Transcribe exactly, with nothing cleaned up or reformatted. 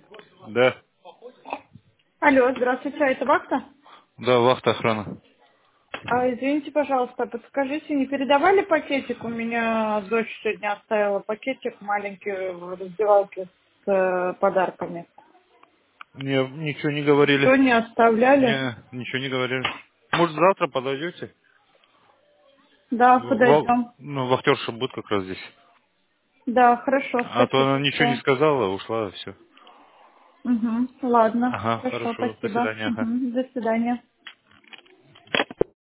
Да, Алло, здравствуйте, а это вахта? да, вахта охрана. А, извините, пожалуйста, подскажите, не передавали пакетик? У меня дочь сегодня оставила пакетик маленький в раздевалке с э, подарками. Не, ничего не говорили. Что, не оставляли? Не, ничего не говорили. Может, завтра подойдете? Да, В- в- подойдем. ну, вахтерша будет как раз здесь. Да, хорошо, А то спасибо она ничего не большое. сказала, ушла, все. Угу, ладно, Ага, хорошо, хорошо, до спасибо. свидания. Ага. Угу, до свидания.